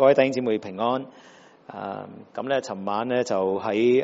各位弟兄姊妹平安。咁咧，尋晚咧就喺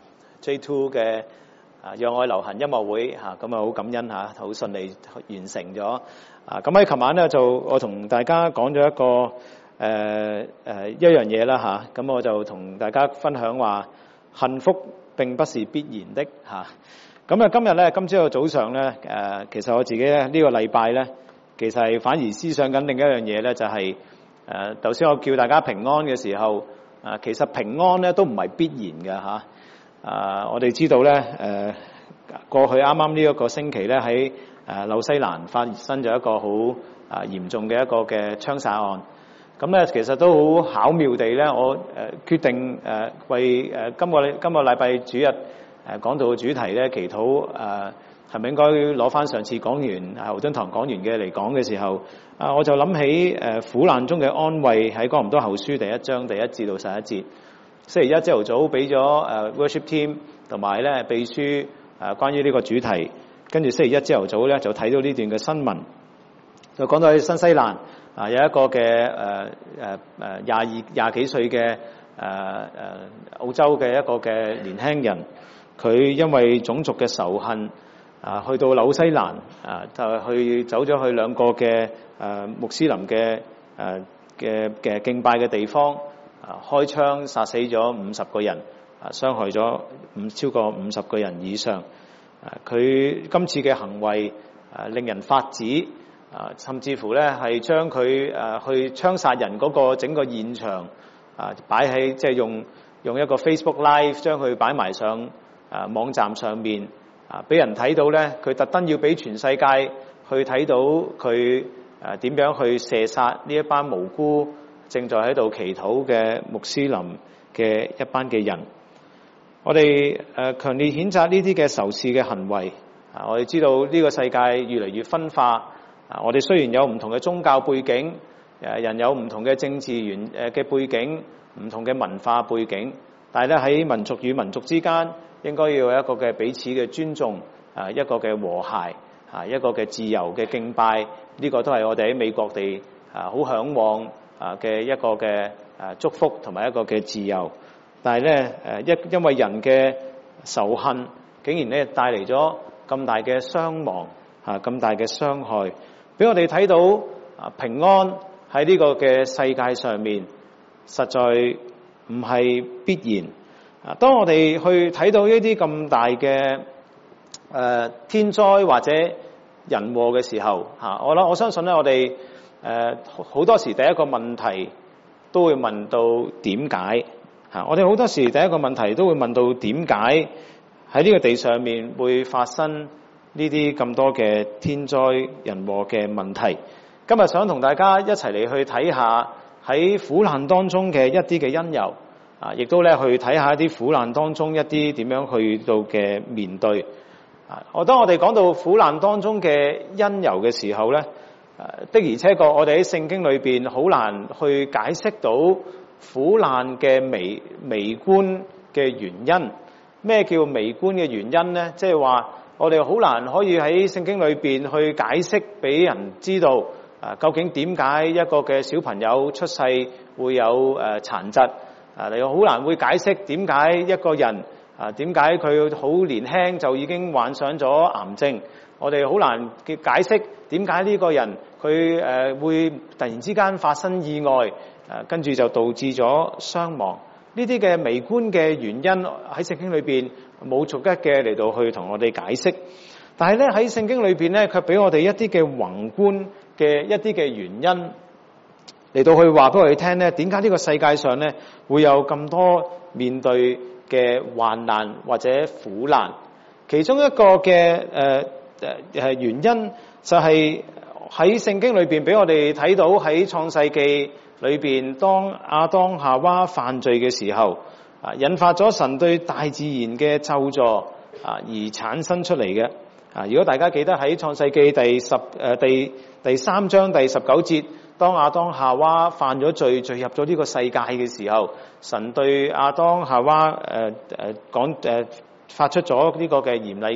J2 嘅讓愛流行音樂會咁好感恩好順利完成咗。咁喺尋晚咧我同大家講咗一個一樣嘢啦咁我就同大家分享話，幸福並不是必然的咁今朝早上咧其實我自己咧呢個禮拜咧，其實係反而思想緊另一樣嘢咧，就係頭先我叫大家平安嘅時候，其實平安咧都唔係必然嘅我哋知道咧過去啱啱呢一個星期咧喺紐西蘭發生咗一個好嚴重嘅一個嘅槍殺案。咁咧其實都好巧妙地咧，我決定為今個禮拜主日講道嘅主題咧祈禱係咪應該攞翻上次講完牛津堂講完嘅嚟講嘅時候，我就諗起苦難中嘅安慰喺哥林多後書第1章第1至到11節。星期一朝頭早俾咗worship team 同埋咧秘書關於呢個主題，跟住星期一朝頭早咧就睇到呢段嘅新聞，就講到喺新西蘭有一個嘅廿幾歲嘅澳洲嘅一個嘅年輕人，佢因為種族嘅仇恨去到紐西蘭就走咗去兩個嘅穆斯林嘅敬拜嘅地方，開槍殺死咗50個人，傷害咗超過50個人以上。佢今次嘅行為令人發指，甚至乎咧係將佢去槍殺人嗰個整個現場擺喺即係用一個 Facebook Live 將佢擺埋上網站上面，俾人睇到咧，佢特登要俾全世界去睇到佢點樣去射殺呢一班無辜正在喺度祈禱嘅穆斯林嘅一班嘅人。我哋強烈譴責呢啲嘅仇視嘅行為。我哋知道呢個世界越嚟越分化。我哋雖然有唔同嘅宗教背景，人有唔同嘅政治嘅背景，唔同嘅文化背景，但係咧喺民族與民族之間，應該要有一個嘅彼此嘅尊重，一個嘅和諧，一個嘅自由嘅敬拜，呢個都係我哋喺美國地好嚮往嘅一個嘅祝福同埋一個嘅自由。但係咧因為人嘅仇恨，竟然咧帶嚟咗咁大嘅傷亡，咁大嘅傷害，俾我哋睇到平安喺呢個嘅世界上面實在唔係必然。當我哋去睇到一啲咁大嘅天災或者人禍嘅時候，我相信咧我哋好多時第一個問題都會問到點解。我哋好多時第一個問題都會問到點解喺呢個地上面會發生呢啲咁多嘅天災人禍嘅問題。今日想同大家一齊嚟去睇下喺苦難當中嘅一啲嘅因由，亦都咧去睇下一啲苦難當中一啲點樣去到嘅面對。當我哋講到苦難當中嘅因由嘅時候咧，的而且確我哋喺聖經裏邊好難去解釋到苦難嘅微觀嘅原因。咩叫微觀嘅原因呢？即係話我哋好難可以喺聖經裏邊去解釋俾人知道究竟點解一個嘅小朋友出世會有殘疾，你好難會解釋點解一個人點解佢好年輕就已經患上咗癌症。我哋好難解釋點解呢個人佢會突然之間發生意外，跟住就導致咗傷亡。呢啲嘅微觀嘅原因喺聖經裏邊冇逐一嘅嚟到去同我哋解釋，但係咧喺聖經裏邊咧卻俾我哋一啲嘅宏觀嘅一啲嘅原因嚟到去話俾我哋聽咧，點解呢個世界上咧會有咁多面對嘅患難或者苦難。其中一個嘅原因就係喺聖經裏邊俾我哋睇到喺創世記裏邊，當亞當夏娃犯罪嘅時候，引發咗神對大自然嘅咒詛而產生出嚟嘅。如果大家記得喺創世記第3章第19節，當亞當夏娃犯咗罪，進入咗呢個世界嘅時候，神對亞當夏娃發出咗呢個嘅嚴厲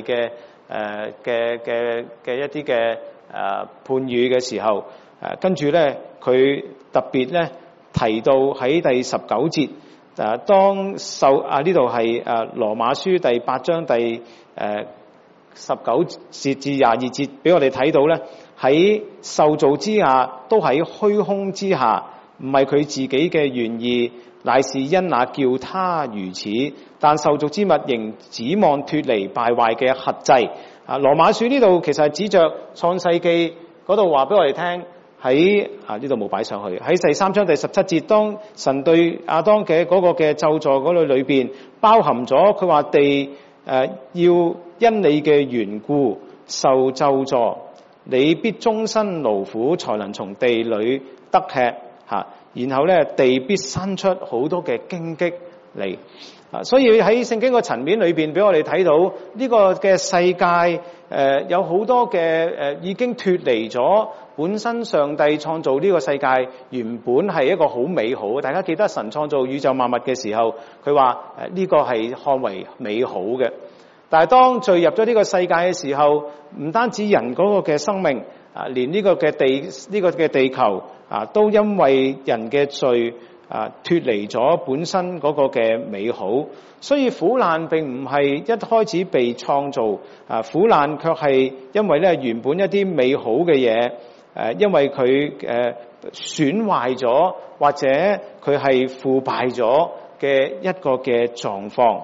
嘅一啲嘅判語嘅時候，跟住咧佢特別咧提到喺第19節，當受呢度係羅馬書第8章第19節至22節，俾我哋睇到咧，喺受造之下都喺虛空之下，唔係佢自己嘅願意，乃是因那叫他如此。但受造之物仍指望脫離敗壞嘅轄制。羅馬書呢度其實係指着創世記嗰度話俾我哋聽，喺呢度冇擺上去，喺第3章第17節，當神對亞當嘅嗰個嘅咒詛嗰裏邊包含咗佢話地要因你嘅緣故受咒詛，你必終身勞苦才能從地裏得吃然後咧地必生出好多嘅荊棘嚟。所以喺聖經個層面裏邊俾我哋睇到呢個嘅世界有好多嘅已經脫離咗本身上帝創造呢個世界原本係一個好美好。大家記得神創造宇宙萬物嘅時候，佢話呢個係看為美好嘅。但係當墜入咗呢個世界嘅時候，唔單止人嗰個嘅生命連呢個嘅地球都因為人嘅罪脫離咗本身嗰個嘅美好。所以苦難並唔係一開始被創造，苦難卻係因為咧原本一啲美好嘅嘢因為佢損壞咗或者佢係腐敗咗嘅一個嘅狀況。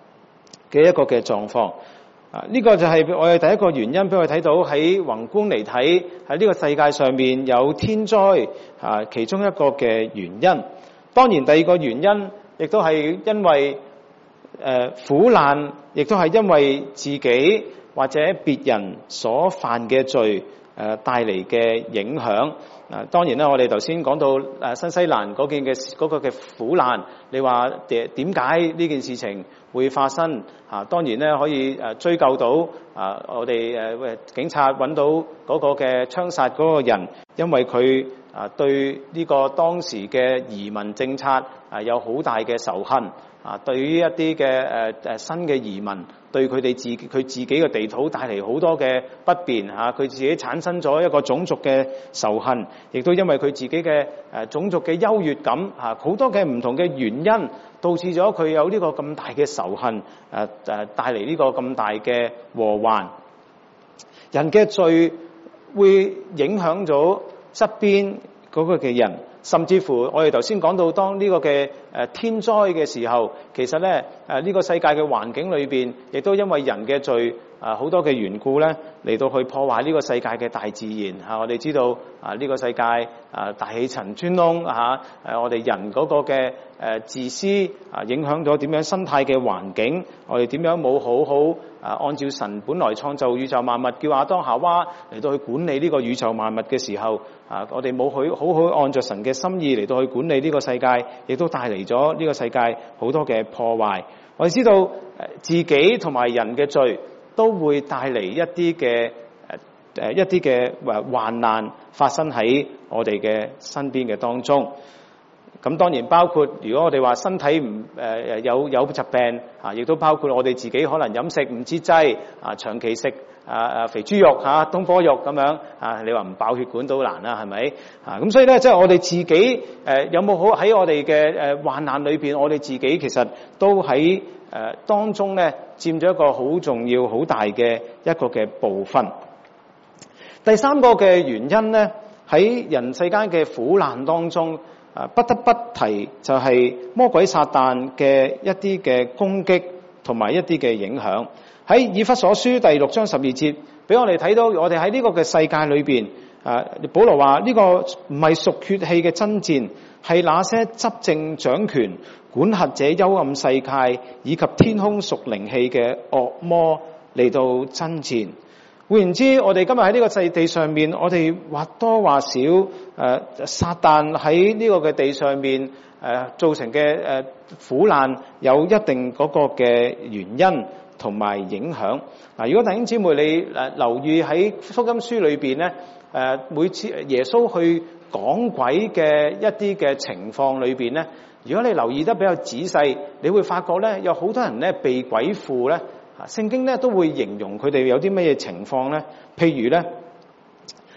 呢個就係我哋第一個原因，俾我哋睇到喺宏觀嚟睇，喺呢個世界上面有天災其中一個嘅原因。當然第二個原因亦都係因為苦難，亦都係因為自己或者別人所犯嘅罪帶嚟嘅影響。當然啦，我哋頭先講到新西蘭嗰件嘅嗰個嘅苦難，你話點解呢件事情會發生？當然咧可以追究到我哋警察揾到嗰個嘅槍殺嗰個人，因為佢對呢個當時嘅移民政策有好大嘅仇恨。對於一啲嘅新嘅移民，對佢自己嘅地土帶嚟好多嘅不便佢自己產生咗一個種族嘅仇恨，亦都因為佢自己嘅種族嘅優越感好多嘅唔同嘅原因，導致咗佢有呢個咁大嘅仇恨帶嚟呢個咁大嘅禍患。人嘅罪會影響咗側邊嗰個嘅人。甚至乎我哋頭先講到，當呢個嘅天災嘅時候，其實咧呢個世界嘅環境裏邊，亦都因為人嘅罪好多嘅緣故咧，嚟到去破壞呢個世界嘅大自然我哋知道呢個世界大氣層穿窿我哋人嗰個嘅自私影響咗點樣生態嘅環境，我哋點樣冇好好按照神本來創造宇宙萬物，叫亞當夏娃嚟到去管理呢個宇宙萬物嘅時候我哋冇好好按照神嘅心意嚟到去管理呢個世界，亦都帶嚟咗呢個世界好多嘅破壞。我哋知道自己同埋人嘅罪都會帶嚟一啲嘅患難發生喺我哋嘅身邊嘅當中。咁當然包括如果我哋話身體唔有疾病亦都包括我哋自己可能飲食唔節制長期食肥豬肉東坡肉咁樣你話唔爆血管都難啦，係咪咁？所以咧即係我哋自己有冇好喺我哋嘅患難裏邊，我哋自己其實都喺當中咧佔咗一個好重要好大嘅一個嘅部分。第三個嘅原因咧，喺人世間嘅苦難當中不得不提就係魔鬼撒旦嘅一啲嘅攻擊同埋一啲嘅影響。喺以弗所書第6章12節俾我哋睇到，我哋喺呢個嘅世界裏邊保羅話呢個唔係屬血氣嘅爭戰，係那些執政掌權管轄這幽暗世界以及天空屬靈氣嘅惡魔嚟到爭戰。換言之，我哋今日喺呢個世地上面，我哋或多或少撒旦喺呢個嘅地上面造成嘅苦難有一定嗰個嘅原因同埋影響。如果弟兄姊妹你留意喺福音書裏邊咧，每次耶穌去講鬼嘅一啲嘅情況裏邊咧，如果你留意得比較仔細，你會發覺咧有好多人咧被鬼附咧。聖經咧都會形容佢哋有啲乜嘢情況咧？譬如咧，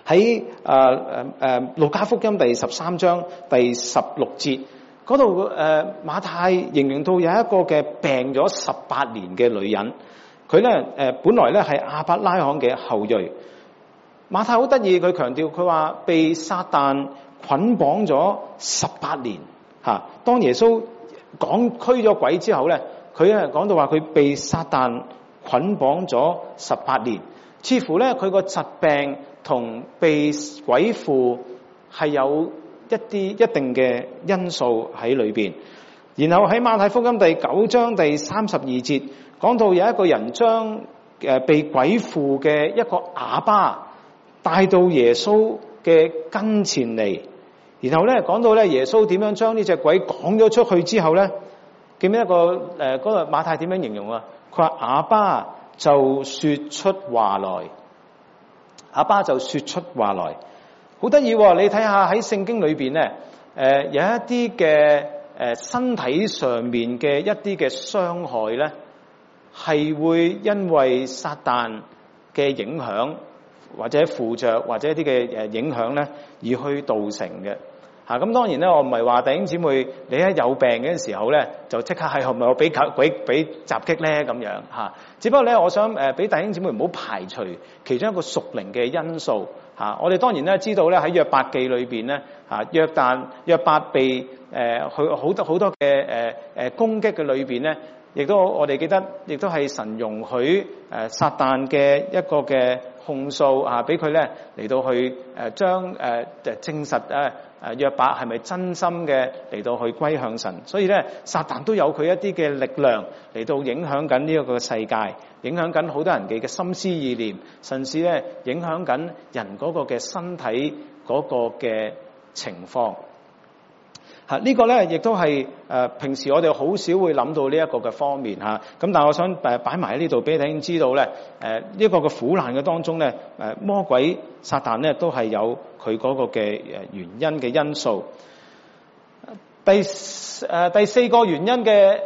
喺路加福音第13章第16節嗰度，馬太形容到有一個嘅病咗18年嘅女人，佢咧本來咧係亞伯拉罕嘅後裔。馬太好得意，佢強調佢話被撒旦捆綁咗18年嚇。當耶穌驅咗鬼之後咧，佢咧講到話佢被撒旦捆綁咗18年，似乎咧佢個疾病同被鬼附係有一定嘅因素喺裏邊。然後喺馬太福音第9章第32節講到有一個人將被鬼附嘅一個啞巴帶到耶穌嘅跟前嚟，然後咧講到咧耶穌點樣將呢隻鬼趕咗出去之後咧，記唔記得嗰個馬太點樣形容啊？佢話啞巴就說出話來，啞巴就說出話來，好得意喎！你睇下喺聖經裏邊咧，有一啲嘅身體上面嘅一啲嘅傷害咧，係會因為撒旦嘅影響或者附着或者一啲嘅影響咧而去造成嘅。咁當然咧，我唔係話弟兄姊妹你一有病嘅時候咧，就即刻係咪我俾鬼襲擊咧咁樣嚇？只不過咧，我想俾弟兄姊妹唔好排除其中一個屬靈嘅因素嚇。我哋當然咧知道咧喺約伯記裏邊咧約伯被佢好多嘅攻擊嘅裏邊咧，亦都我哋記得，亦都係神容許撒旦嘅一個嘅控訴俾佢咧嚟到去將證實約伯係咪真心嘅嚟到去歸向神。所以咧撒旦都有佢一啲嘅力量嚟到影響緊呢一個世界，影響緊好多人嘅心思意念，甚至咧影響緊人嗰個嘅身體嗰個嘅情況。呢個咧亦都係平時我哋好少會諗到呢一個嘅方面嚇。咁但係我想擺埋喺呢度俾大家知道咧，呢個嘅苦難嘅當中咧，魔鬼撒旦咧都係有佢嗰個嘅原因嘅因素。第四個原因嘅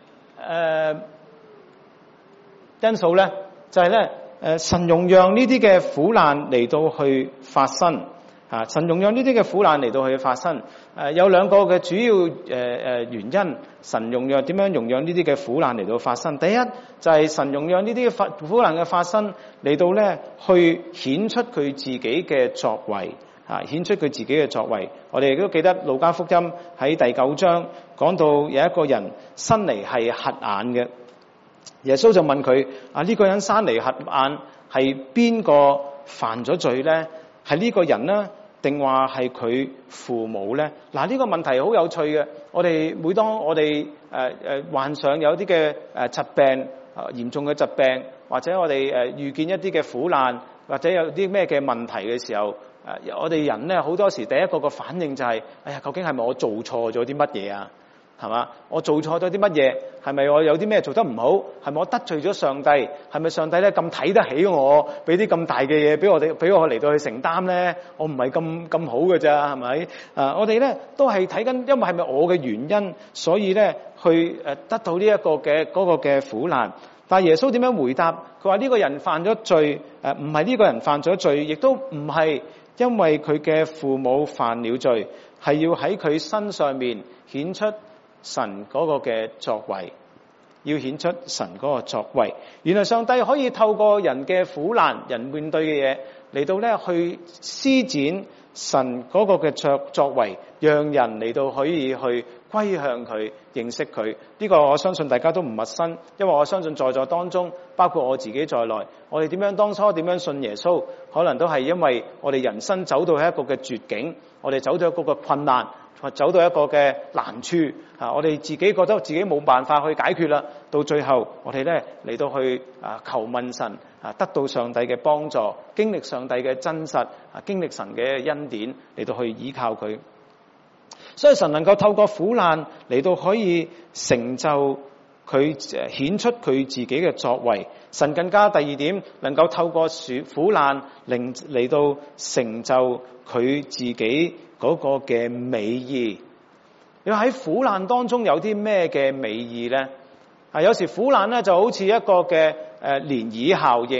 因素咧，就係咧神容讓呢啲嘅苦難嚟到去發生。神容讓呢啲嘅苦難嚟到去發生，有兩個嘅主要原因。神點樣容讓呢啲嘅苦難嚟到發生？第一就係神容讓呢啲嘅苦難嘅發生嚟到咧去顯出佢自己嘅作為，顯出佢自己嘅作為。我哋亦都記得路加福音喺第9章講到有一個人生嚟係瞎眼嘅，耶穌就問佢：呢個人生嚟瞎眼係邊個犯咗罪咧？係呢個人呢？定話係佢父母咧？呢個問題好有趣嘅。我哋每當我哋患上有啲嘅疾病，嚴重嘅疾病，或者我哋遇見一啲嘅苦難，或者有啲咩嘅問題嘅時候，我哋人咧好多時第一個嘅反應就係：哎呀，究竟係咪我做錯咗啲乜嘢啊？係嘛？我做錯咗啲乜嘢？係咪我有啲咩做得唔好？係咪我得罪咗上帝？係咪上帝咧咁睇得起我，俾啲咁大嘅嘢俾我嚟到去承擔咧？我唔係咁好嘅咋，係咪？我哋咧都係睇緊，因為係咪我嘅原因，所以咧去得到呢一個嘅嗰個嘅苦難。但係耶穌點樣回答？佢話呢個人犯咗罪，唔係呢個人犯咗罪，亦都唔係因為佢嘅父母犯了罪，係要喺佢身上面顯出神嗰個嘅作為，要顯出神嗰個作為。原來上帝可以透過人嘅苦難，人面對嘅嘢嚟到咧去施展神嗰個嘅作為，讓人嚟到可以去歸向佢，認識佢。呢個我相信大家都唔陌生，因為我相信在座當中，包括我自己在內，我哋當初點樣信耶穌，可能都係因為我哋人生走到一個嘅絕境，我哋走到一個嘅困難，走到一個嘅難處，我哋自己覺得自己冇辦法去解決啦，到最後我哋咧嚟到去求問神，得到上帝嘅幫助，經歷上帝嘅真實，經歷神嘅恩典，嚟到去依靠佢。所以神能夠透過苦難嚟到可以成就佢，顯出佢自己嘅作為。神更加第二點，能夠透過苦難嚟到成就佢自己嗰個嘅美意。你話喺苦難當中有啲咩嘅美意咧？有時苦難咧就好似一個嘅漣漪效應，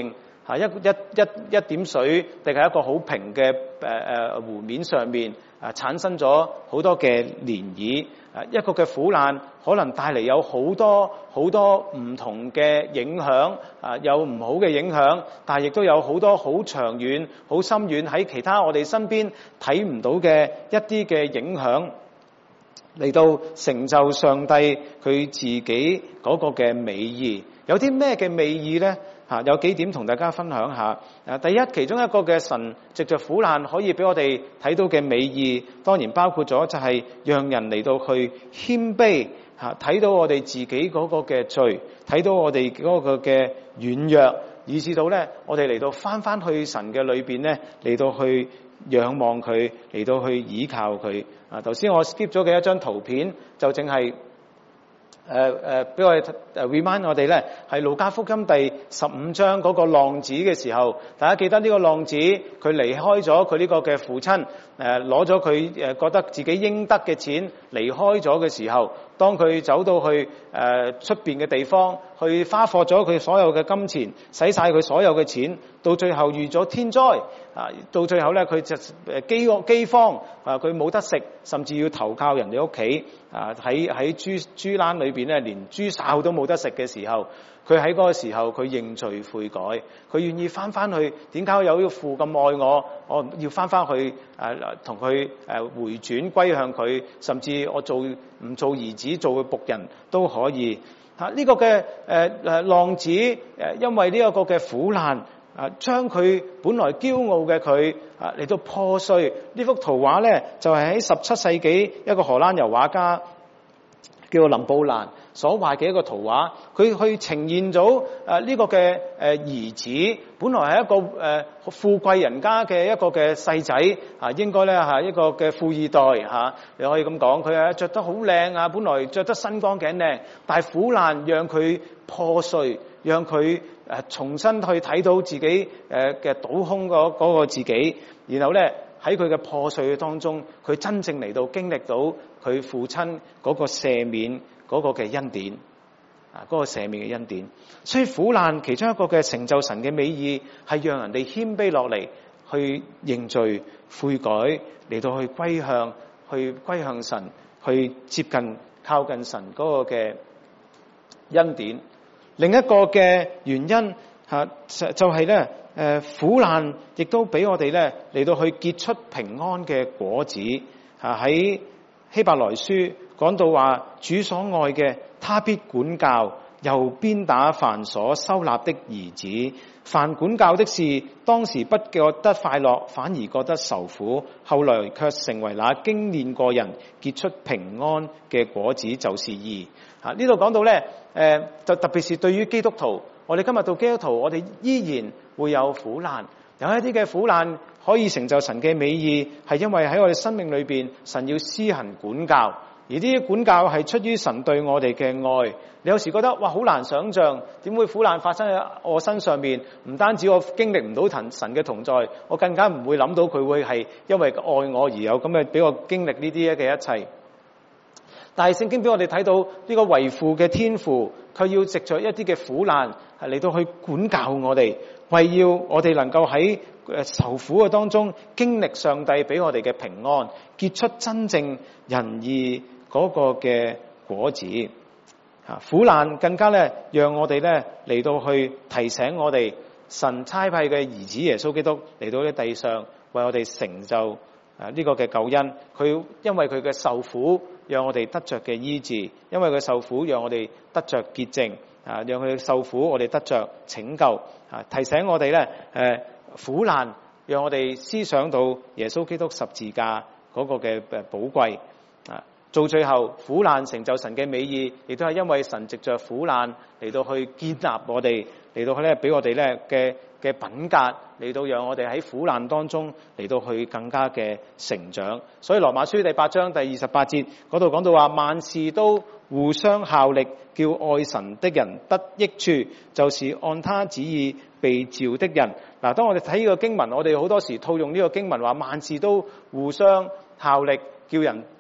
一點水定係一個好平嘅湖面上面產生咗好多嘅漣漪。一個嘅苦難可能帶嚟有好多唔同嘅影響，有唔好嘅影響，但係亦都有好多好長遠、好深遠喺其他我哋身邊睇唔到嘅一啲嘅影響，嚟到成就上帝佢自己嗰個嘅美意。有啲咩嘅美意呢？有幾點同大家分享下。第一，其中一個嘅神藉着苦難可以俾我哋睇到嘅美意，當然包括咗就係讓人嚟到去謙卑，睇到我哋自己嗰個嘅罪，睇到我哋嗰個嘅軟弱，以至到咧我哋嚟到翻去神嘅裏邊咧，嚟到去仰望佢，嚟到去倚靠佢。頭先我 skip 咗嘅一張圖片，就淨係俾我哋remind 我哋咧，係路加福音第15章嗰個浪子嘅時候，大家記得呢個浪子佢離開咗佢呢個嘅父親，攞咗佢覺得自己應得嘅錢離開咗嘅時候，當佢走到去出邊嘅地方，去花費咗佢所有嘅金錢，使晒佢所有嘅錢，到最後遇咗天災，到最後咧佢就饑荒，佢冇得食，甚至要投靠人哋屋企，喺豬欄裏邊咧，連豬潲都冇得食嘅時候，佢喺嗰個時候佢認罪悔改，佢願意翻去。點解有呢個父咁愛我要翻去同佢回轉歸向佢，甚至我唔做兒子，做佢僕人都可以。呢個嘅浪子因為呢一個嘅苦難，將佢本來驕傲嘅佢嚟到破碎。呢幅圖畫咧就係喺17世紀一個荷蘭油畫家叫做林布蘭所畫嘅一個圖畫，佢去呈現咗呢個嘅兒子，本來係一個富貴人家嘅一個嘅細仔，應該咧一個嘅富二代，你可以咁講，佢着得好靚，本來着得身光頸靚，但係苦難讓佢破碎，讓佢重新去睇到自己嘅倒空嗰個自己，然後咧喺佢嘅破碎當中，佢真正嚟到經歷到佢父親嗰個赦免嗰個嘅恩典，嗰個赦免嘅恩典。所以苦難其中一個嘅成就神嘅美意，係讓人哋謙卑落嚟，去認罪悔改，嚟到去歸向神，去接近靠近神嗰個嘅恩典。另一個嘅原因就係咧，苦難亦都俾我哋咧嚟到去結出平安嘅果子。喺希伯來書講到話，主所愛嘅，他必管教，又鞭打凡所收納的兒子。凡管教的事，當時不覺得快樂，反而覺得愁苦，後來卻成為那經練過人結出平安嘅果子，就是義。呢度講到咧，就特別是對於基督徒，我哋今日到基督徒，我哋依然會有苦難，有一啲嘅苦難可以成就神嘅美意，係因為喺我哋生命裏邊，神要施行管教，而呢啲管教係出於神對我哋嘅愛。你有時覺得哇，好難想象，點會苦難發生喺我身上面？唔單止我經歷唔到神嘅同在，我更加唔會諗到佢會係因為愛我而有咁嘅俾我經歷呢啲嘅一切。但係聖經俾我哋睇到呢個為父嘅天父，佢要藉着一啲嘅苦難嚟到去管教我哋，為要我哋能夠喺受苦嘅當中經歷上帝俾我哋嘅平安，結出真正仁義嗰個嘅果子。苦難更加咧，讓我哋咧嚟到去提醒我哋，神差派嘅兒子耶穌基督嚟到呢地上，為我哋成就呢個嘅救恩。佢因為佢嘅受苦，讓我哋得着嘅醫治；因為佢受苦，讓我哋得着潔淨；讓佢受苦，我哋得着拯救。提醒我哋咧，苦難讓我哋思想到耶穌基督十字架嗰個嘅寶貴。到最後，苦難成就神嘅美意，亦都係因為神藉着苦難嚟到去建立我哋，嚟到去咧俾我哋咧嘅品格，嚟到讓我哋喺苦難當中嚟到去更加嘅成長。所以羅馬書第8章第28節嗰度講到話，萬事都互相效力，叫愛神的人得益處，就是按他旨意被召的人。嗱，當我哋睇呢個經文，我哋好多時套用呢個經文話，萬事都互相效力，叫人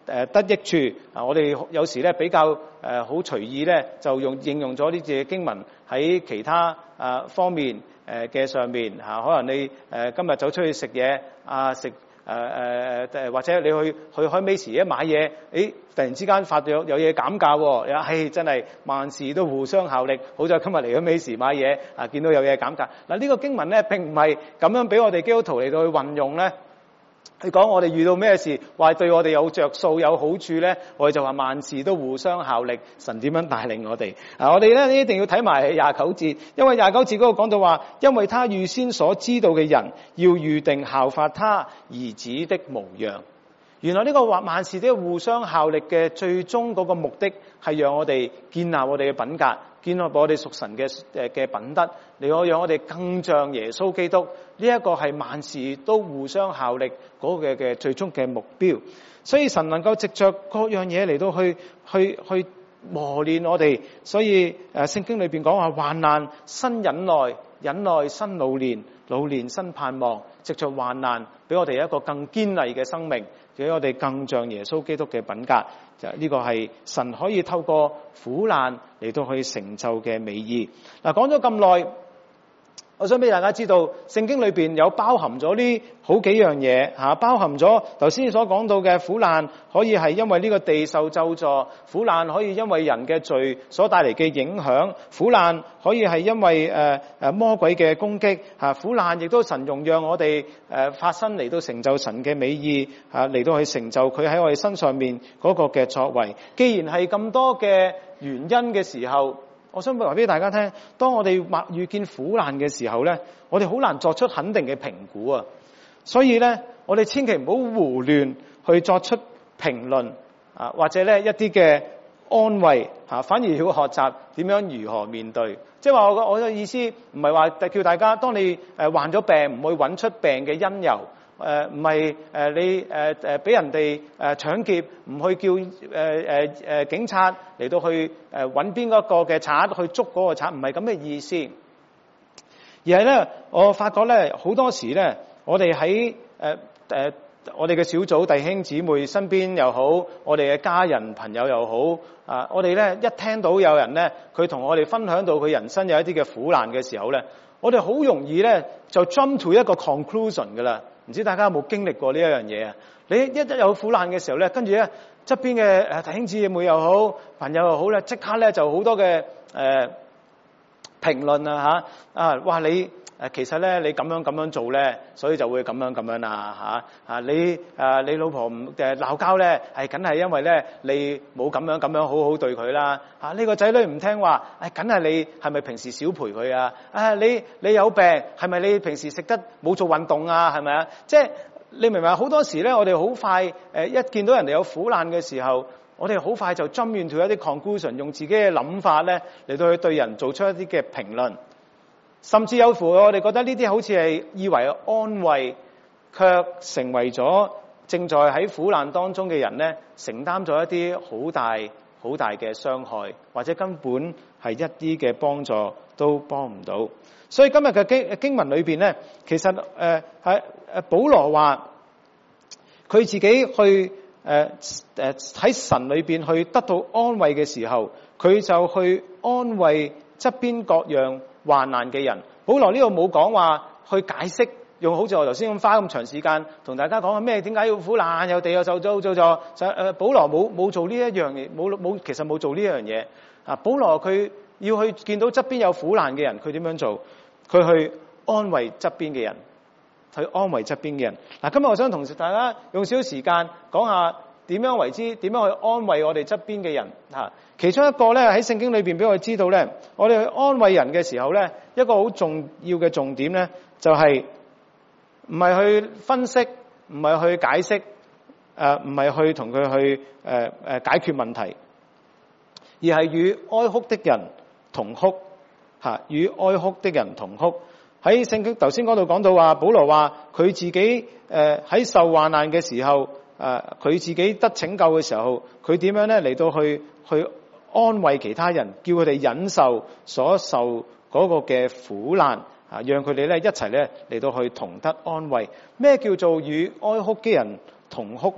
得益處啊！我哋有時咧比較好隨意咧，就應用咗呢節經文喺其他方面嘅上面嚇。可能你今日走出去食嘢食或者你去開美時買嘢，突然之間發覺有嘢減價喎，真係萬事都互相效力。好在今日嚟咗美時買嘢見到有嘢減價。嗱，呢個經文咧並唔係咁樣俾我哋基督徒嚟到去運用咧。佢講我哋遇到咩事，話對我哋有着數有好處咧，我哋就話萬事都互相效力，神點樣帶領我哋？我哋咧一定要睇埋29節，因為29節嗰個講到話，因為他預先所知道嘅人，要預定效法他兒子的模樣。原來呢個話萬事都互相效力嘅最終嗰個目的，係讓我哋建立我哋嘅品格，建立我哋屬神嘅品德，嚟到讓我哋更像耶穌基督。呢一個係萬事都互相效力嗰個嘅最終嘅目標。所以神能夠藉着各樣嘢嚟到去磨練我哋。所以聖經裏邊講話患難新忍耐，忍耐新老練，老練新盼望。藉着患難俾我哋一個更堅毅嘅生命，俾我哋更像耶穌基督嘅品格。就呢個係神可以透過苦難嚟到去成就嘅美意。嗱，講咗咁耐，我想俾大家知道，聖經裏邊有包含咗呢好幾樣嘢吓，包含咗頭先所講到嘅苦難，可以係因為呢個地受咒詛，苦難可以因為人嘅罪所帶嚟嘅影響，苦難可以係因為魔鬼嘅攻擊吓，苦難亦都神容讓我哋發生嚟到成就神嘅美意吓，嚟到去成就佢喺我哋身上面嗰個嘅作為。既然係咁多嘅原因嘅時候，我想話俾大家聽，當我哋遇見苦難嘅時候咧，我哋好難作出肯定嘅評估啊！所以咧，我哋千祈唔好胡亂去作出評論或者咧一啲嘅安慰反而要學習點樣如何面對。即係話我嘅意思唔係話叫大家，當你患咗病唔去揾出病嘅因由。唔係你俾人哋搶劫，唔去叫警察嚟到去揾邊個嘅賊去捉嗰個賊，唔係咁嘅意思。而係咧，我發覺咧好多時咧，我哋喺我哋嘅小組弟兄姊妹身邊又好，我哋嘅家人朋友又好，我哋咧一聽到有人咧佢同我哋分享到佢人生有一啲嘅苦難嘅時候咧，我哋好容易咧就 jump to 一個 conclusion 噶啦。唔知大家有冇經歷過呢一樣嘢啊？你一有苦難嘅時候咧，跟住咧側邊嘅弟兄姊妹又好，朋友又好咧，即刻咧就好多嘅評論話你其實咧你咁樣做咧，所以就會咁樣啦你老婆唔鬧交咧，梗係因為咧你冇咁樣好好對佢啦。呢個仔女唔聽話，梗係你係咪平時少陪佢啊？你有病係咪你平時食得冇做運動啊？係咪啊？即係你明唔明？好多時咧，我哋好快一見到人哋有苦難嘅時候，我哋好快就jump into一啲 conclusion， 用自己嘅諗法咧嚟到去對人做出一啲嘅評論。甚至有乎我哋覺得呢啲好似係以為安慰，卻成為咗正在喺苦難當中嘅人咧，承擔咗一啲好大嘅傷害，或者根本係一啲嘅幫助都幫唔到。所以今日嘅經文裏邊咧，其實保羅話佢自己去喺神裏邊去得到安慰嘅時候，佢就去安慰側邊各樣患難嘅人。保羅呢度冇講話去解釋，用好似我頭先咁花咁長時間同大家講咩點解要苦難有地有受造保羅冇做呢一樣嘢，其實冇做呢樣嘢。保羅佢要去見到側邊有苦難嘅人，佢點樣做？佢去安慰側邊嘅人，去安慰側邊嘅人。今日我想同大家用少少時間講下點樣去安慰我哋側邊嘅人。其中一個咧喺聖經裏邊俾我哋知道咧，我哋去安慰人嘅時候咧，一個好重要嘅重點咧，就係唔係去分析，唔係去解釋，唔係去同佢去解決問題，而係與哀哭的人同哭。與哀哭的人同哭。喺聖經頭先嗰度講到話，保羅話佢自己喺受患難嘅時候，佢自己得拯救嘅時候，佢點樣咧嚟到去安慰其他人，叫佢哋忍受所受嗰個嘅苦難，讓佢哋咧一齊咧嚟到去同得安慰。咩叫做與哀哭嘅人同哭咧？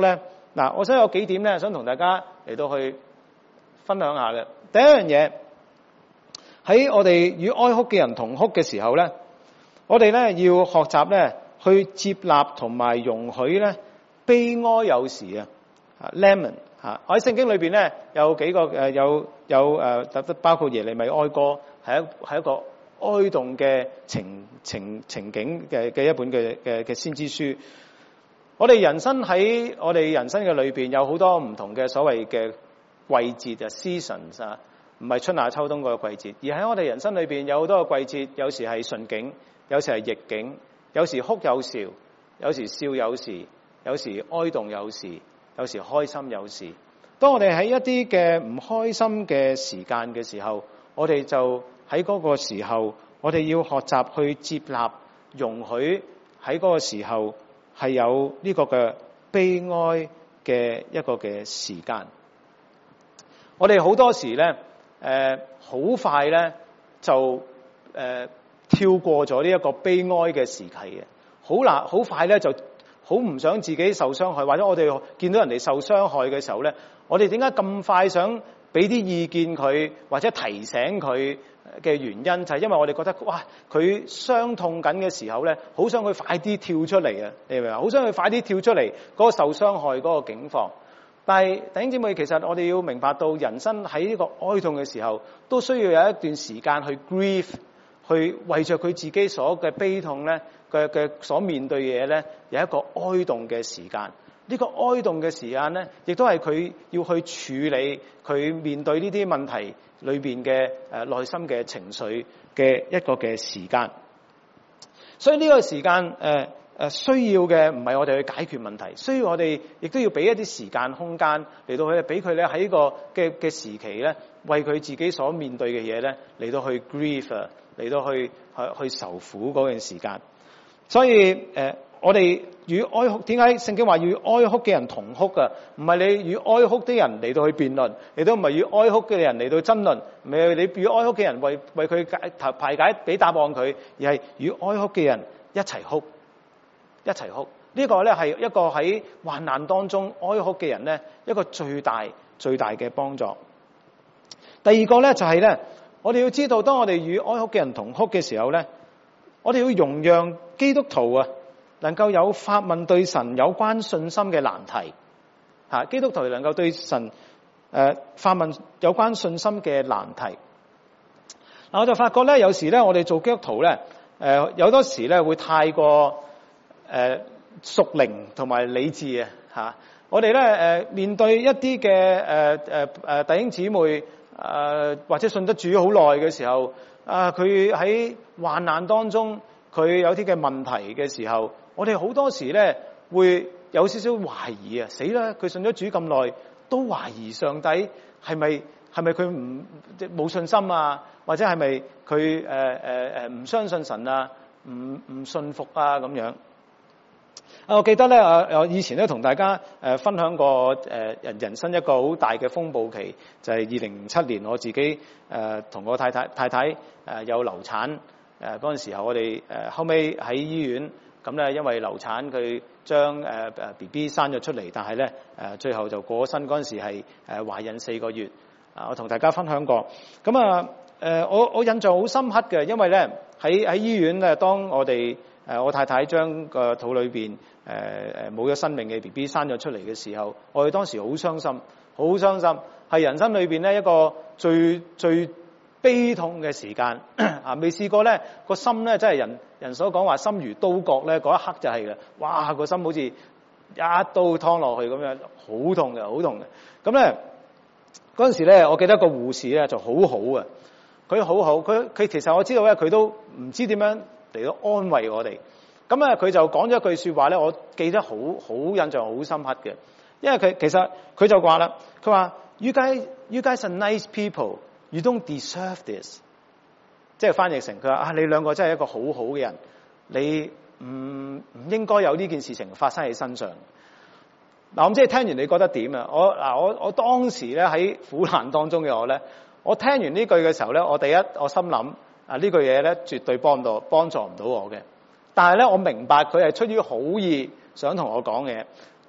嗱，我想有幾點咧，想同大家嚟到去分享下嘅。第一樣嘢，喺我哋與哀哭嘅人同哭嘅時候咧，我哋咧要學習咧去接納同埋容許咧悲哀有時啊 ，lemon 嚇。喺聖經裏邊咧有幾個包括耶利米哀歌，係一個哀慟嘅情景嘅一本嘅先知書。我哋人生喺我哋人生嘅裏邊有好多唔同嘅所謂嘅季節啊 seasons 啊，唔係春夏秋冬嗰個季節，而喺我哋人生裏邊有好多個季節，有時係順境，有時係逆境，有時哭有笑，有時笑有時，有時哀慟有時，有時開心有時。當我哋喺一啲嘅唔開心嘅時間嘅時候，我哋就喺嗰個時候，我哋要學習去接納、容許喺嗰個時候係有呢個嘅悲哀嘅一個嘅時間。我哋好多時咧，好快咧就跳過咗呢一個悲哀嘅時期嘅，好快咧就好唔想自己受傷害，或者我哋見到人哋受傷害嘅時候咧，我哋點解咁快想俾啲意見佢，或者提醒佢嘅原因，就係因為我哋覺得哇，佢傷痛緊嘅時候咧，好想佢快啲跳出嚟啊！你明唔明啊？好想佢快啲跳出嚟嗰個受傷害嗰個境況。但係弟兄姊妹，其實我哋要明白到人生喺呢個哀痛嘅時候，都需要有一段時間去 grieve， 去為着佢自己所嘅悲痛咧嘅所面對嘅嘢咧，有一個哀慟嘅時間。呢個哀慟嘅時間咧，亦都係佢要去處理佢面對呢啲問題裏邊嘅內心嘅情緒嘅一個嘅時間。所以呢個時間需要嘅唔係我哋去解決問題，需要我哋亦都要俾一啲時間空間嚟到去俾佢咧喺個嘅時期咧，為佢自己所面對嘅嘢咧嚟到去 grieve， 嚟到去受苦嗰段時間。所以我哋與哀哭，點解聖經話與哀哭嘅人同哭㗎？唔係你與哀哭啲人嚟到去辯論，亦都唔係與哀哭嘅人嚟到爭論，唔係你與哀哭嘅人為佢排解俾答案佢，而係與哀哭嘅人一齊哭，一齊哭。呢個咧係一個喺患難當中哀哭嘅人咧一個最大嘅幫助。第二個咧就係咧，我哋要知道，當我哋與哀哭嘅人同哭嘅時候咧，我哋要容讓基督徒啊，能夠有發問對神有關信心嘅難題，基督徒能夠對神發問有關信心嘅難題。嗱，我就發覺咧，有時咧，我哋做基督徒咧，有多時咧會太過屬靈同埋理智啊，我哋咧面對一啲嘅弟兄姊妹或者信得主好耐嘅時候，佢喺患難當中，佢有啲嘅問題嘅時候，我哋好多時咧會有少少懷疑啊！死啦！佢信咗主咁耐，都懷疑上帝係咪佢冇信心啊？或者係咪佢唔相信神啊？唔信服啊咁樣。我記得咧，我以前咧同大家分享過人生一個好大嘅風暴期，就係2007年我自己同我太太有流產嗰陣時候，我哋後尾喺醫院咁咧，因為流產佢將BB 生咗出嚟，但係咧最後就過咗身。嗰陣時係懷孕4個月。我同大家分享過。咁我印象好深刻嘅，因為咧喺醫院咧，當我太太將個肚裏邊冇咗生命嘅 BB 生咗出嚟嘅時候，我哋當時好傷心，好傷心，係人生裏邊咧一個最悲痛嘅時間啊！未試過咧，個心咧真係人所講話心如刀割咧，嗰一刻就係嘅。哇！個心好似一刀劏落去咁樣，好痛嘅，好痛嘅。咁咧嗰陣時咧，我記得個護士咧就好好啊，佢好好，佢其實我知道咧，佢都唔知點樣嚟到安慰我哋。咁啊，佢就講咗一句說話咧，我記得好印象好深刻嘅，因為佢就話啦，佢話 You guys are nice people. You don't deserve this， 即係翻譯成佢話你兩個真係一個好好嘅人，你唔應該有呢件事情發生喺身上。嗱，我即係聽完你覺得點啊？我當時咧喺苦難當中嘅我咧，我聽完呢句嘅時候咧，我心諗呢句嘢咧絕對幫助唔到我嘅。但係咧，我明白佢係出於好意想同我講嘅。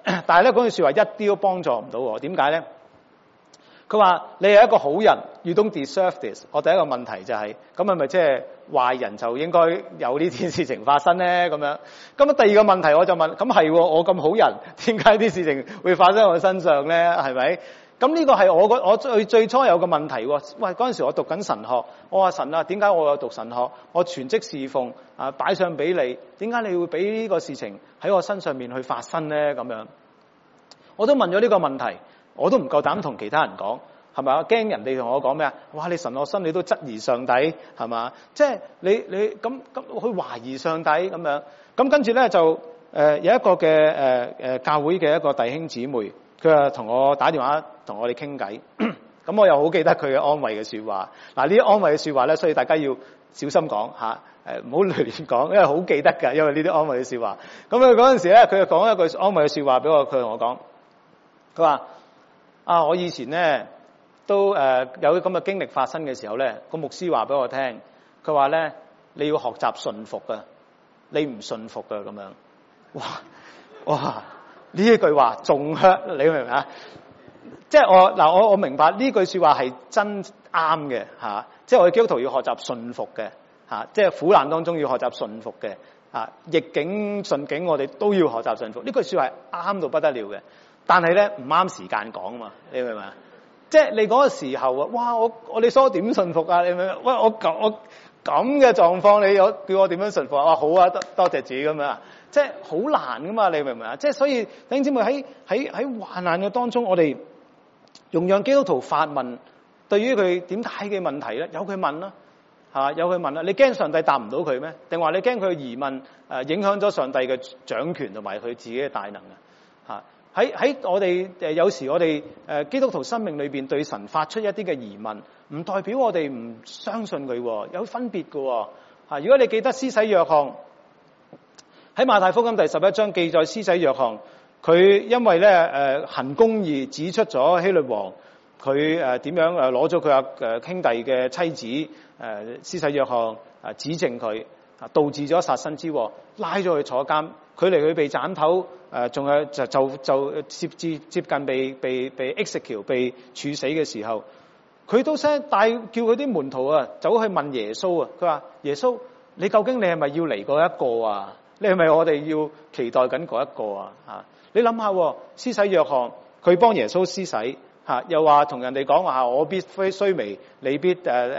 但係咧嗰句說話一啲都幫助唔到我。點解咧？佢話你係一個好人 ，you don't deserve this。我第一個問題就係，咁係咪即係壞人就應該有呢件事情發生咧？咁樣。咁啊第二個問題我就問，咁係我咁好人，點解啲事情會發生喺我身上咧？係咪？咁呢個係我最初有個問題喎。喂，嗰陣時我讀緊神學，我話神啊，點解我有讀神學？我全職侍奉啊，擺上俾你，點解你會俾呢個事情喺我身上面去發生咧？咁樣，我都問咗呢個問題。我都唔夠膽同其他人講，係咪啊？驚人哋同我講咩啊？哇！你神學生你都質疑上帝，係嘛？即係你咁去懷疑上帝咁樣。咁跟住咧就有一個嘅教會嘅一個弟兄姊妹，佢啊同我打電話同我哋傾偈。咁我又好記得佢嘅安慰嘅說話。嗱，呢啲安慰嘅說話咧，所以大家要小心講吓，唔好亂講，因為好記得㗎。因為呢啲安慰嘅說話。咁佢嗰陣時咧，佢就講一句安慰嘅說話俾我，佢同我講，佢話。我以前咧都有咁嘅經歷發生嘅時候咧，個牧師話俾我聽，佢話咧你要學習順服㗎，你唔順服㗎咁樣。哇！呢一句話仲 hurt， 你明唔明啊？即係我明白呢句說話係真啱嘅吓，即係我哋基督徒要學習順服嘅吓，即係苦難當中要學習順服嘅吓，逆境順境我哋都要學習順服。呢句說話係啱到不得了嘅。但係咧唔啱時間講啊嘛，你明唔明啊？即係你嗰個時候啊，哇！我你所點順服啊？你明唔明？喂，我咁嘅狀況，你叫我點樣順服啊？好啊，多謝主咁樣，即係好難噶嘛，你明唔明啊？即係所以弟兄姊妹喺患難嘅當中，我哋容讓基督徒發問，對於佢點解嘅問題咧，有佢問啦嚇，有佢問啦。你驚上帝答唔到佢咩？定話你驚佢嘅疑問影響咗上帝嘅掌權同埋佢自己嘅大能啊？嚇！喺我哋有時我哋基督徒生命裏邊對神發出一啲嘅疑問，唔代表我哋唔相信佢，有分別嘅嚇。如果你記得施洗約翰喺馬太福音第11章記載，施洗約翰佢因為咧行公義，指出咗希律王佢點樣攞咗佢阿兄弟嘅妻子施洗約翰指證佢導致咗殺身之禍，拉咗佢坐監。佢離佢被斬頭，仲有就接近被 execute 被處死嘅時候，佢都聲帶叫佢啲門徒走去問耶穌啊。佢話：耶穌，你究竟你係咪要嚟嗰一個啊？你係咪我哋要期待緊嗰一個啊？嚇！你諗下，施洗約翰佢幫耶穌施洗。又話同人哋講話我必衰微，你必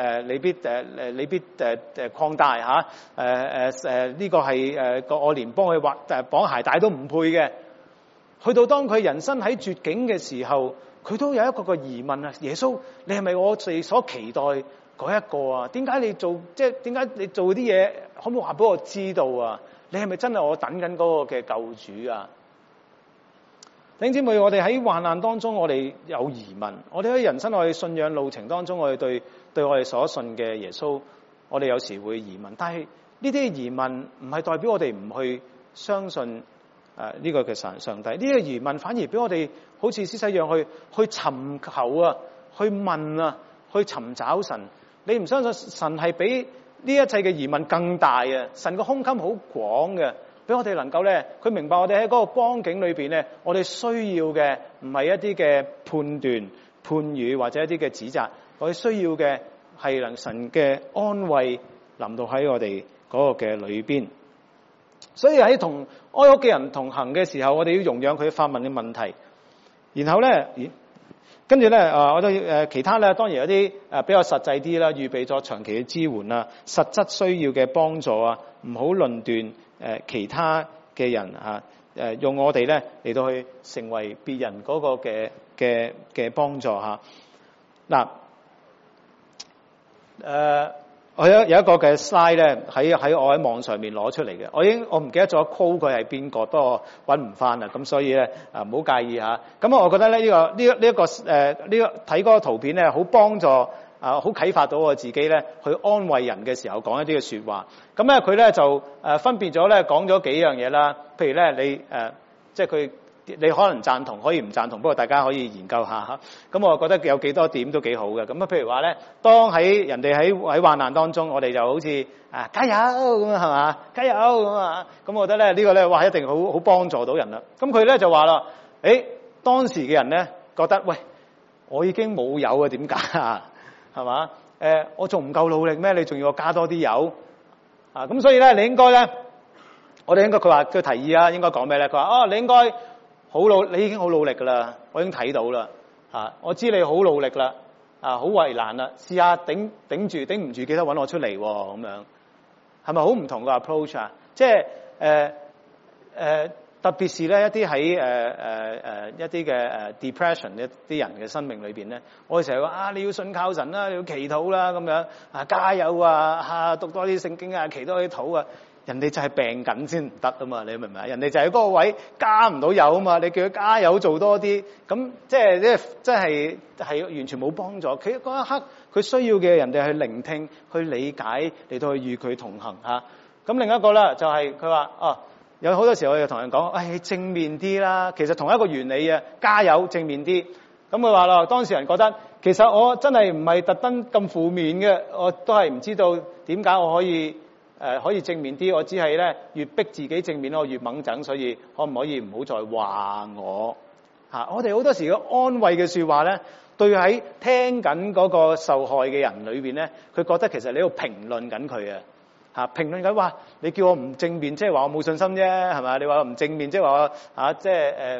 擴大嚇。呢個係我連幫佢綁鞋帶都唔配嘅。去到當佢人生喺絕境嘅時候，佢都有一個疑問啊！耶穌，你係咪我哋所期待嗰一個啊？點解你做點解你做啲嘢？可唔可以話俾我知道啊？你係咪真係我等緊嗰個嘅救主啊？弟兄姊妹，我哋喺患難當中，我哋有疑問；我哋喺人生我哋信仰路程當中，我哋對我哋所信嘅耶穌，我哋有時會疑問。但係呢啲疑問唔係代表我哋唔去相信呢個嘅上帝。呢個疑問反而俾我哋好似施洗約翰去尋求啊，去問啊，去尋找神。你唔相信神係比呢一切嘅疑問更大啊？神個胸襟好廣嘅。俾我哋能夠咧，佢明白我哋喺嗰個光景裏邊咧，我哋需要嘅唔係一啲嘅判斷、判語或者一啲嘅指責，我哋需要嘅係能神嘅安慰臨到喺我哋嗰個嘅裏邊。所以喺同哀哭嘅人同行嘅時候，我哋要容讓佢發問嘅問題。然後咧，跟住咧我哋其他咧，當然有啲比較實際啲啦，預備咗長期嘅支援啊，實質需要嘅幫助啊，唔好論斷。其他嘅人用我哋咧嚟到去成為別人嗰個嘅幫助嚇。嗱，我有一個嘅 slide 咧喺我喺網上面攞出嚟嘅，我唔記得咗 call 佢係邊個，不過揾唔翻啦，咁所以咧唔好介意嚇。咁我覺得咧呢個睇嗰個圖片咧好幫助。好啟發到我自己咧，去安慰人嘅時候講一啲嘅說話。咁咧佢咧就分別咗咧講咗幾樣嘢啦。譬如咧你即係佢你可能贊同，可以唔贊同，不過大家可以研究下嚇。咁我覺得有幾多點都幾好嘅。咁啊，譬如話咧，當喺人哋喺患難當中，我哋就好似加油咁啊，係嘛？加油咁啊！咁我覺得咧呢個咧，哇，一定好幫助到人啦。咁佢咧就話啦，當時嘅人咧覺得，喂，我已經冇油啊，點解啊？係嘛？我仲唔夠努力咩？你仲要我加多啲油啊？咁所以咧，你應該咧，我哋應該佢提議啊，應該講咩咧？佢話你應該你已經好努力噶啦，我已經睇到啦，我知你好努力啦，好為難啦，試下頂唔住，記得搵我出嚟咁樣，係咪好唔同個 approach 啊？即係特別是咧一啲喺一啲嘅depression 一啲人嘅生命裏邊咧，我哋成日話你要信靠神啦，你要祈禱啦咁樣加油讀多啲聖經祈多啲禱啊！人哋就係病緊先唔得啊嘛，你明唔明啊？人哋就係嗰個位加唔到油啊嘛，你叫佢加油做多啲，咁即係完全冇幫助。佢嗰一刻佢需要嘅人哋去聆聽、去理解，嚟到去與佢同行嚇。咁另一個咧就係佢話有好多時候我哋同人講，正面啲啦。其實同一個原理啊，加油正面啲。咁佢話啦，當事人覺得其實我真係唔係特登咁負面嘅，我都係唔知道點解我可以正面啲。我只係咧越逼自己正面，我越猛整，所以可唔可以唔好再話我嚇？我哋好多時嘅安慰嘅説話咧，對喺聽緊嗰個受害嘅人裏邊咧，佢覺得其實你喺度評論緊佢啊。評論緊話，你叫我唔正面，即係話我冇信心啫，係咪？你話我唔正面，即係話我即係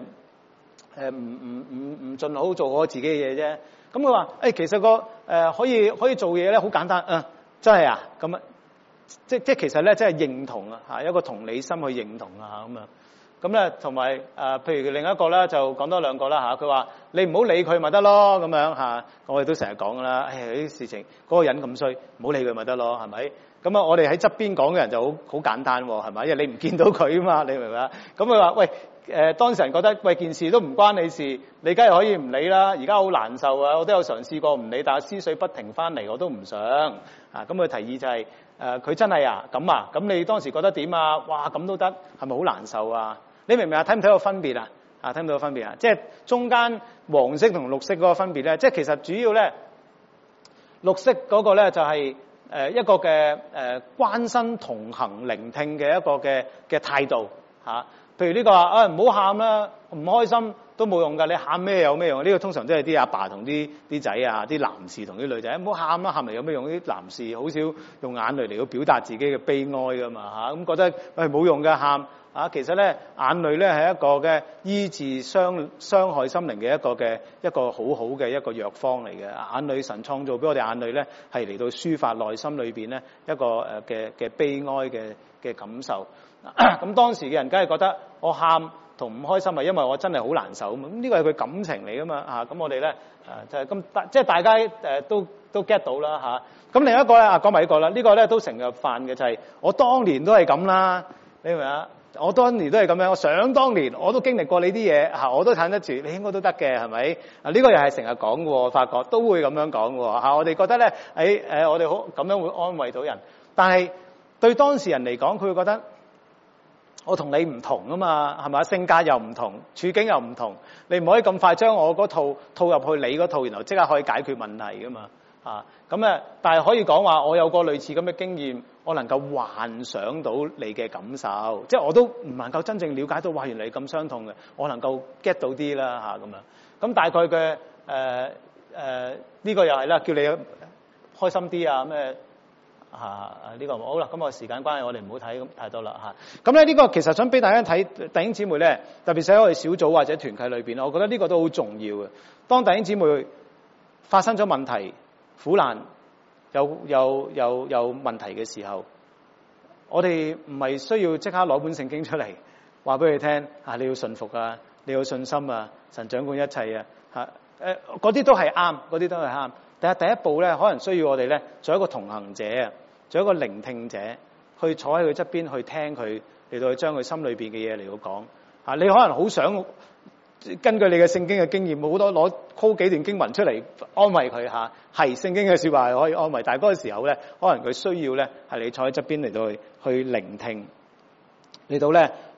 唔盡好做我自己嘅嘢啫。咁佢話其實可以做嘢咧，好簡單真係咁即其實咧，即係認同一個同理心去認同咁啊。咁咧同埋譬如另一個咧，就講多兩個啦佢話你唔好理佢咪得咯咁樣我哋都成日講噶啦，啲事情嗰個人咁衰，唔好理佢咪得咯，係咪？咁我哋喺側邊講嘅人就好簡單喎，係咪？因為你唔見到佢啊嘛，你明唔明啊？咁佢話喂當事人覺得喂件事都唔關你事，你梗係可以唔理啦。而家好難受啊，我都有嘗試過唔理，但係思緒不停翻嚟，我都唔想咁佢提議就係佢真係咁你當時覺得點啊？哇咁都得，係咪好難受啊？你明唔明啊？睇唔睇到分別啊？睇唔到分別啊？即係中間黃色同綠色嗰個分別咧，即係其實主要咧綠色嗰個咧就係一個嘅關心、同行、聆聽嘅一個嘅態度譬如呢個話唔好喊啦，唔開心都冇用㗎，你喊咩有咩用？呢個通常都係啲阿爸同啲仔啲男士同啲女仔，唔好喊啦，喊嚟有咩用？啲男士好少用眼淚嚟到表達自己嘅悲哀㗎嘛咁覺得冇用㗎喊其實咧眼淚咧係一個嘅醫治傷害心靈嘅一個好好嘅一個藥方嚟嘅。眼淚神創造俾我哋眼淚咧係嚟到抒發內心裏邊咧一個嘅悲哀嘅感受。咁當時嘅人梗係覺得我喊同唔開心係因為我真係好難受咁，呢個係佢感情嚟噶嘛咁我哋咧就係咁即係大家都 get 到啦咁另一個咧講埋呢個啦，呢個咧都成日犯嘅就係我當年都係咁啦，你明唔明啊？我當年都係咁樣，我想當年我都經歷過你啲嘢我都睇得住，你應該都得嘅係咪？呢個又係成日講嘅喎，我發覺都會咁樣講嘅喎我哋覺得咧我哋好咁樣會安慰到人，但係對當事人嚟講，佢會覺得我同你唔同啊嘛，係咪？性格又唔同，處境又唔同，你唔可以咁快將我嗰套套入去你嗰套，然後即刻可以解決問題噶嘛但係可以講話我有個類似咁嘅經驗，我能夠幻想到你嘅感受，即係我都唔能夠真正了解到原來你咁傷痛嘅，我能夠 get 到啲啦咁樣。咁大概嘅呢個又係啦，叫你開心啲咩？呢個好啦，咁我時間關係，我哋唔好睇咁太多啦咁咧呢個其實想俾大家睇弟兄姊妹咧，特別係喺我哋小組或者團契裏邊，我覺得呢個都好重要嘅。當弟兄姊妹發生咗問題、苦難、有問題嘅時候，我哋唔係需要即刻攞本聖經出嚟話俾佢聽你要順服你要信心神掌管一切嗰啲都係啱，嗰啲都係啱。但係第一步咧，可能需要我哋咧做一個同行者做一個聆聽者，去坐喺佢側邊去聽佢，嚟到去將佢心裏邊嘅嘢嚟到講你可能好想根據你嘅聖經嘅經驗，好多攞 call 幾段經文出嚟安慰佢係聖經嘅說話係可以安慰，但係嗰個時候咧，可能佢需要咧係你坐喺側邊嚟到去聆聽，嚟到咧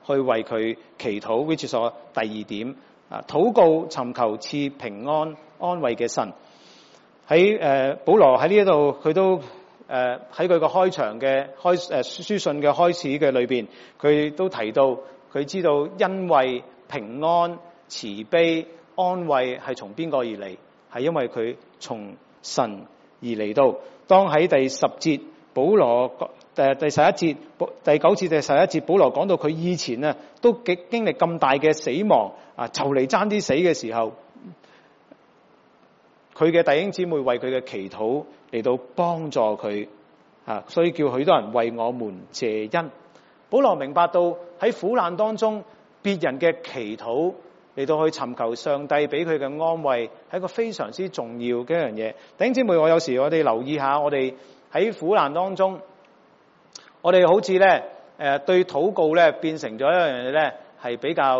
去為佢祈禱 which is 第二點禱告尋求賜平安安慰嘅神。喺保羅喺呢一度佢都喺佢個開場嘅書信嘅開始嘅裏邊，佢都提到佢知道因為平安慈悲安慰係從邊個而嚟，係因為佢從神而嚟到。當喺第10節保羅第11節第9節第11節保羅講到佢以前都經歷咁大嘅死亡就嚟爭啲死嘅時候，佢嘅弟兄姊妹為佢嘅祈禱嚟到幫助佢所以叫許多人為我們謝恩。保羅明白到喺苦難當中別人嘅祈禱嚟到去尋求上帝俾佢嘅安慰，係一個非常之重要嘅一樣嘢。弟兄姊妹，有時我哋留意下，我哋喺苦難當中，我哋好似咧對禱告咧變成咗一樣嘢咧，係比較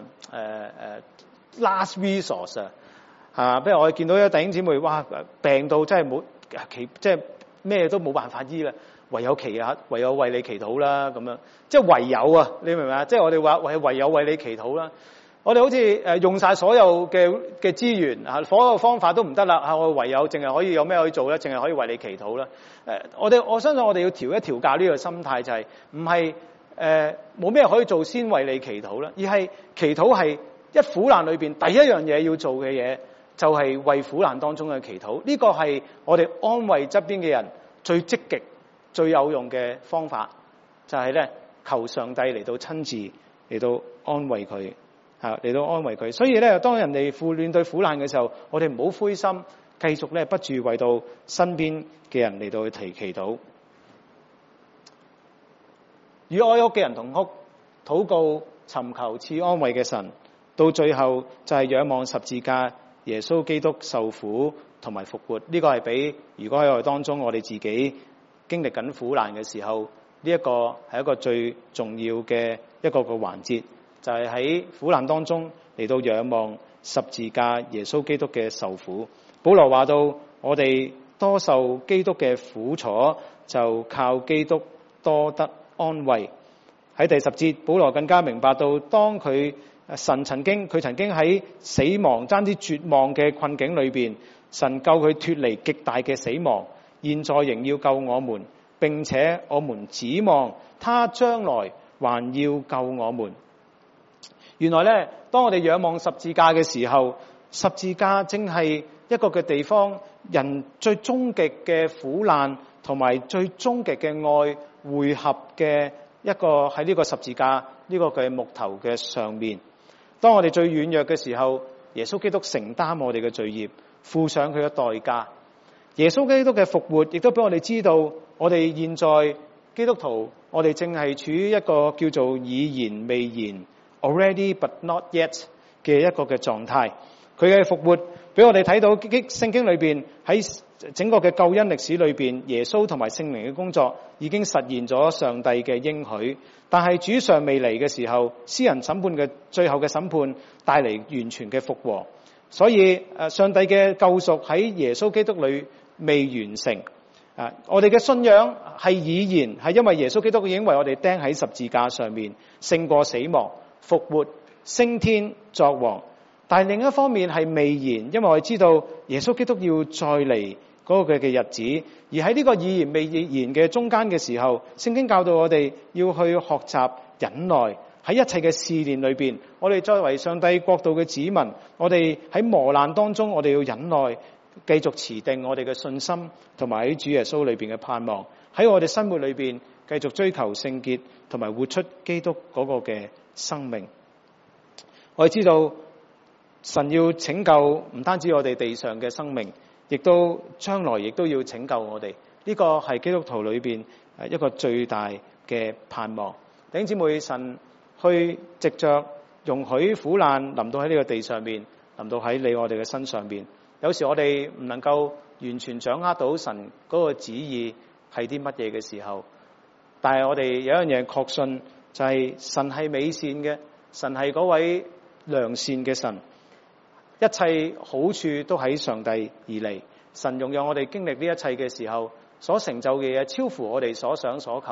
last resource 譬如我哋見到有弟兄姊妹，哇病到真係冇即係咩都冇辦法醫啦，唯有為你祈禱啦咁樣，即係唯有你明唔明啊？即係我哋話唯有為你祈禱啦。我哋好似用晒所有嘅資源所有方法都唔得啦，我唯有淨係可以有咩可以做咧？淨係可以為你祈禱啦。我相信我哋要調一調教呢個心態，就係唔係冇咩可以做先為你祈禱啦，而係祈禱係一苦難裏邊第一樣嘢要做嘅嘢，就係為苦難當中嘅祈禱。呢個係我哋安慰側邊嘅人最積極最有用嘅方法，就係咧求上帝嚟到親自嚟到安慰佢。嚟到安慰佢，所以咧，當人哋面對苦難嘅時候，我哋唔好灰心，繼續咧不住為到身邊嘅人嚟到去祈禱。與哀哭嘅人同哭，禱告尋求賜安慰嘅神，到最後就係仰望十字架，耶穌基督受苦同埋復活。呢個係比如果喺我哋當中，我哋自己經歷緊苦難嘅時候，呢一個係一個最重要嘅一個環節。就係喺苦難當中嚟到仰望十字架耶穌基督嘅受苦。保羅話到，我哋多受基督嘅苦楚，就靠基督多得安慰。喺第10節，保羅更加明白到，當神曾經喺死亡爭啲絕望嘅困境裏邊，神救佢脫離極大嘅死亡，現在仍要救我們，並且我們指望他將來還要救我們。原來咧，當我哋仰望十字架嘅時候，十字架正係一個嘅地方，人最終極嘅苦難同埋最終極嘅愛匯合嘅一個喺呢個十字架呢個嘅木頭嘅上面。當我哋最軟弱嘅時候，耶穌基督承擔我哋嘅罪孽，付上佢嘅代價。耶穌基督嘅復活亦都俾我哋知道，我哋現在基督徒，我哋正係處於一個叫做已然未然Already but not yet 嘅一個嘅狀態。佢嘅復活俾我哋睇到聖經裏邊喺整個嘅救恩歷史裏邊，耶穌同埋聖靈嘅工作已經實現咗上帝嘅應許。但係主尚未嚟嘅時候，私人審判嘅最後嘅審判帶嚟完全嘅復和。所以上帝嘅救贖喺耶穌基督裏未完成。我哋嘅信仰係已然，係因為耶穌基督已經為我哋釘喺十字架上面，勝過死亡。復活升天作王，但係另一方面係未然，因為我哋知道耶穌基督要再嚟嗰個嘅日子，而喺呢個已然未然嘅中間嘅時候，聖經教導我哋要去學習忍耐，喺一切嘅試煉裏邊，我哋作為上帝國度嘅子民，我哋喺磨難當中，我哋要忍耐，繼續持定我哋嘅信心，同埋喺主耶穌裏邊嘅盼望，喺我哋生活裏邊繼續追求聖潔，同埋活出基督嗰個嘅生命。我哋知道神要拯救唔單止我哋地上嘅生命，亦都將來亦都要拯救我哋。呢個係基督徒裏邊一個最大嘅盼望。弟兄姊妹，神去藉着容許苦難臨到喺呢個地上面，臨到喺我哋嘅身上邊。有時我哋唔能夠完全掌握到神嗰個旨意係啲乜嘢嘅時候，但係我哋有一樣嘢確信，就係神係美善嘅，神係嗰位良善嘅神，一切好處都喺上帝而嚟。神容讓我哋經歷呢一切嘅時候，所成就嘅嘢超乎我哋所想所求。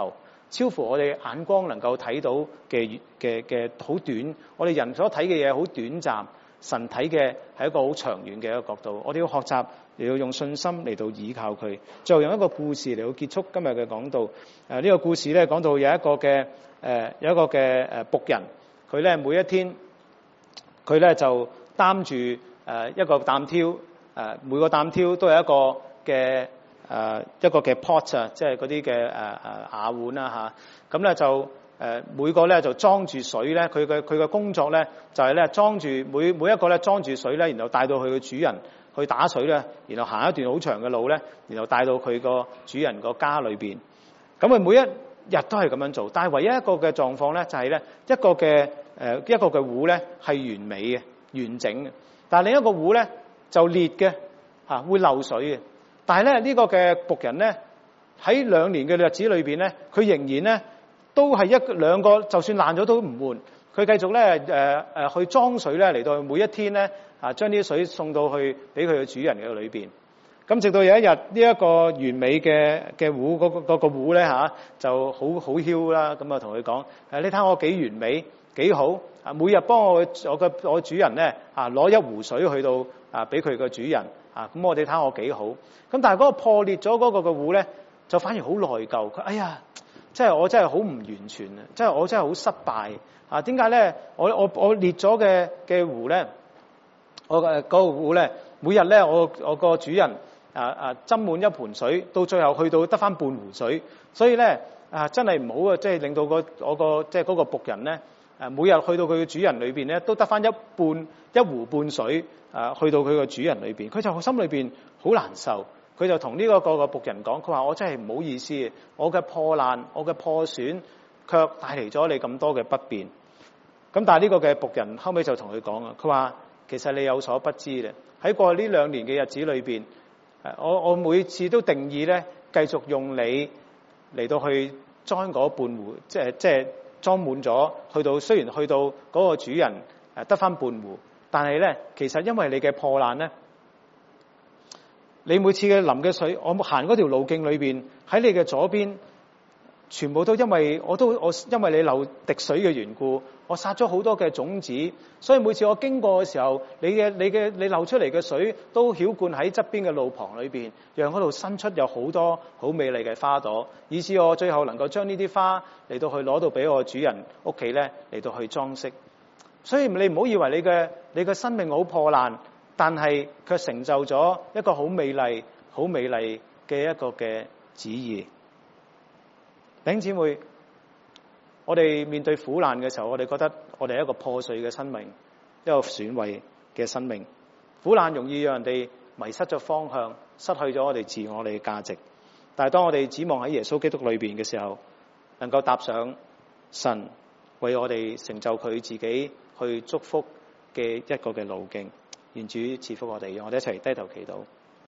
超乎我哋眼光能夠睇到嘅好短，我哋人所睇嘅嘢好短暫，神睇嘅係一個好長遠嘅一個角度。我哋要學習嚟到用信心嚟到倚靠佢。最後用一個故事嚟到結束今日嘅講道。呢個故事咧講到有一個嘅僕人，佢咧每一天佢咧就擔住一個擔挑，每個擔挑都有一個嘅 pot 啊，即係嗰啲嘅瓦碗啦嚇。咁咧就每個咧就裝住水咧，佢嘅工作咧就係咧裝住每一個咧裝住水咧，然後帶到佢嘅主人去打水咧，然後行一段好長嘅路咧，然後帶到佢個主人個家裏邊。咁佢每一日都係咁樣做，但係唯一一個嘅狀況咧就係咧一個嘅壺咧係完美嘅、完整嘅，但係另一個壺咧就裂嘅嚇，會漏水嘅。但係咧呢個嘅僕人咧喺2年嘅日子裏邊咧，佢仍然咧都係兩個，就算爛咗都唔換。佢繼續咧去裝水咧，嚟到每一天咧將啲水送到去俾佢嘅主人嘅裏邊。咁直到有一日呢一個完美嘅壺嗰個壺咧就好囂啦，咁啊同佢講你睇我幾完美幾好啊！每日幫我主人咧攞一壺水去到俾佢個主人咁我哋睇我幾好。咁但係嗰個破裂咗嗰個嘅壺咧，就反而好內疚。佢哎呀，我真係好唔完全啊！我真係好失敗啊！點解咧？我裂咗嘅壺咧，我嗰個壺咧，每日咧我個主人斟滿一盆水，到最後去到得翻半壺水，所以咧真係唔好啊！即係令到我個即係嗰個僕人咧每日去到佢嘅主人裏邊咧，都得翻一壺半水去到佢個主人裏邊，佢就心裏邊好難受。佢就同呢個僕人講，佢話我真係唔好意思，我嘅破爛，我嘅破損，卻帶嚟咗你咁多嘅不便。咁但係呢個嘅僕人後尾就同佢講啊，佢話其實你有所不知咧，喺過去呢2年嘅日子裏邊，我每次都定義咧，繼續用你嚟到去裝嗰半壺，即係裝滿咗，雖然去到嗰個主人得翻半壺，但係咧其實因為你嘅破爛咧。你每次嘅淋嘅水，我行嗰條路徑裏邊，喺你嘅左邊，全部都因為因為你流滴水嘅緣故，我撒咗好多嘅種子，所以每次我經過嘅時候，你流出嚟嘅水都澆灌喺側邊嘅路旁裏邊，讓嗰度伸出有好多好美麗嘅花朵，以致我最後能夠將呢啲花嚟到去攞到俾我主人屋企咧嚟到去裝飾。所以你唔好以為你嘅生命好破爛。但係卻成就咗一個好美麗嘅一個嘅旨意。弟兄姊妹，我哋面對苦難嘅時候，我哋覺得我哋係一個破碎嘅生命，一個損毀嘅生命。苦難容易讓人哋迷失咗方向，失去咗我哋自我哋嘅價值。但係當我哋指望喺耶穌基督裏邊嘅時候，能夠踏上神為我哋成就佢自己去祝福嘅一個嘅路徑。願主賜福我哋，讓我哋一齊低頭祈禱。